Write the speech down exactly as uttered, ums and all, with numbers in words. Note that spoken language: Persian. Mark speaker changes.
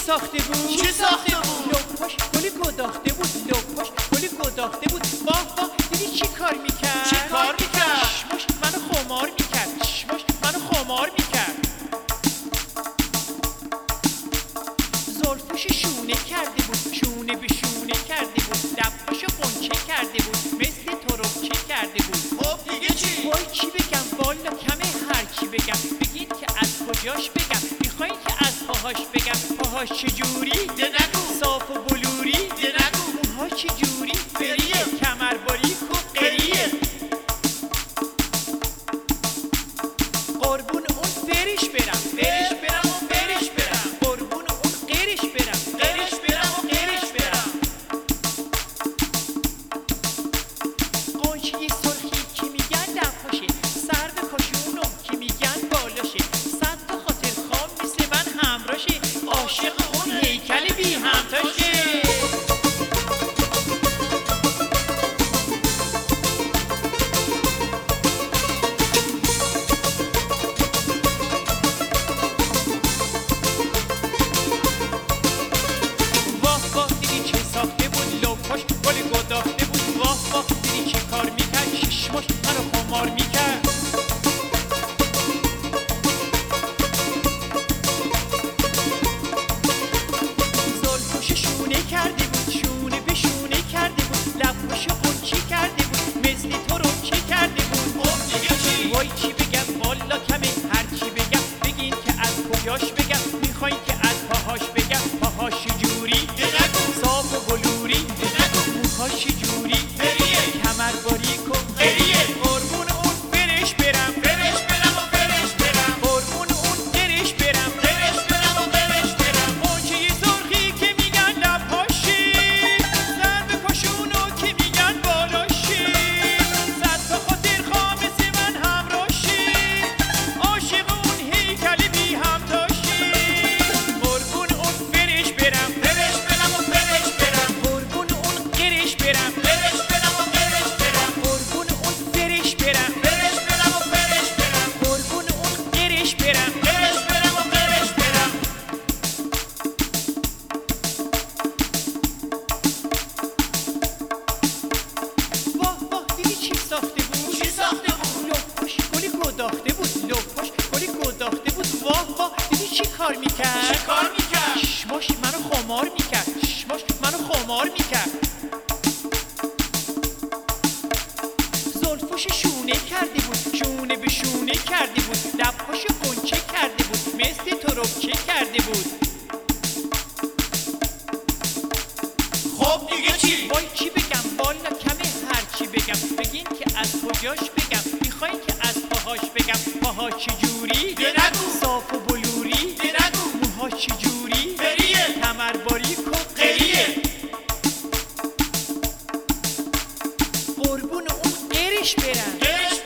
Speaker 1: ساخته بود؟
Speaker 2: چی ساخته بود؟
Speaker 1: لپاش گلی گداخته بود، لپاش گلی گداخته بود. واه واه دیدی چی کار میکرد؟
Speaker 2: چی کار میکرد؟
Speaker 1: چشماش منو خمار میکرد، چشماش منو خمار میکرد. زلفش شونه کرده بود، شونه به شونه کرده بود. لباشو قنچه کرده بود، مثل تربچه کرده بود.
Speaker 2: خب دیگه چی؟
Speaker 1: وای چی بگم والا کمه هر چی بگم. بگین که از کجاش بگم، میخواین که از پاهاش بگم. پاهاش چجوری؟
Speaker 2: ده نگو.
Speaker 1: صاف و بلوری؟
Speaker 2: ده نگو.
Speaker 1: موهاش چجوری؟
Speaker 2: فریه.
Speaker 1: کمر باریک و قریه. قربون اون فرش برم، فرش برم و فرش برم. قربون اون قرش برم،
Speaker 2: قرش برم و قرش برم.
Speaker 1: قنچه سرخی که میگن لباشه، سرو کاشونم که میگن بالاشه. صد تا خاطر خواب مثل من همراشه، عاشق اون هیکل بی همتاشه. واه واه دیدی چه ساخته بود؟ لپاش گلی گداخته بود. واه واه دیدی چه کار میکرد؟ چشماش منو خمار میکرد. زلفش شونه کرده بود، شونه به شونه کرده بود. لباش قنچه کرده بود، مثل تربچه کرده بود.
Speaker 2: خب دیگه چی؟
Speaker 1: وای چی بگم والا کمه هر چی بگم. بگین که از کجاش بگم، میخواین که از پاهاش بگم. پاهاش چجوری؟
Speaker 2: ده نگو.
Speaker 1: صاف و بلوری؟
Speaker 2: ده نگو.
Speaker 1: موهاش چجوری؟
Speaker 2: فریه.
Speaker 1: کمر باریک و
Speaker 2: قریه.
Speaker 1: قربون اون فرش برم،
Speaker 2: فرش برم و فرش برم.
Speaker 1: قربون اون قرش برم.
Speaker 2: قرش برم و قرش برم.
Speaker 1: قنچه سرخی که میگن لباشی، سرو کاشونو که میگن بالاشی. صد تا خاطر خواه مثل من همراشی، عاشق اون هیکل بی همتاشی. قربون اون فرش برم،
Speaker 2: فرش برم و فرش برم.
Speaker 1: قربون اون قرش برم.
Speaker 2: قرش برم و قرش برم.
Speaker 1: قربون اون فرش برم،
Speaker 2: فرش برم و فرش برم.
Speaker 1: قربون اون قرش برم.
Speaker 2: قرش برم و قرش برم.
Speaker 1: واه واه دیدی چی ساخته بود؟
Speaker 2: چی ساخته بود؟
Speaker 1: لپاش گلی گداخته بود، لپاش گلی گداخته بود. واه واه دیدی چی کار میکرد؟
Speaker 2: چی کار میکرد؟
Speaker 1: چشماش منو خمار میکرد، چشماش منو خمار میکرد. زلفش شونه کرده بود، شونه به شونه کرده بود. لباش قنچه کرده بود، مثل تربچه کرده بود.
Speaker 2: خب دیگه چی؟
Speaker 1: وای چی بگم والا کمه هر چی بگم. بگین که از کجاش بگم، میخواین که از پاهاش بگم. پاهاش چجوری؟
Speaker 2: ده نگو.
Speaker 1: صاف و بلوری؟
Speaker 2: ده نگو.
Speaker 1: موهاش چجوری؟
Speaker 2: فریه.
Speaker 1: کمر باریک و
Speaker 2: قریه.
Speaker 1: قربون اون قرش برم،
Speaker 2: قرش